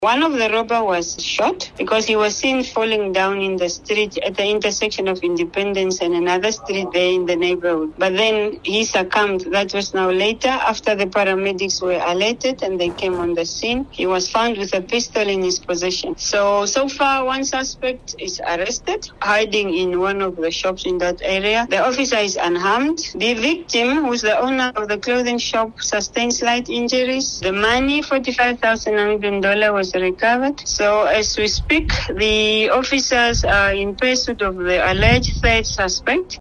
One of the robbers was shot because he was seen falling down in the street at the intersection of Independence and another street there in the neighborhood. But then he succumbed. That was now later after the paramedics were alerted and they came on the scene. He was found with a pistol in his possession. So far one suspect is arrested, hiding in one of the shops in that area. The officer is unharmed. The victim, who's the owner of the clothing shop, sustained slight injuries. The money, $45,000 was recovered. So as we speak, the officers are in pursuit of the alleged third suspect.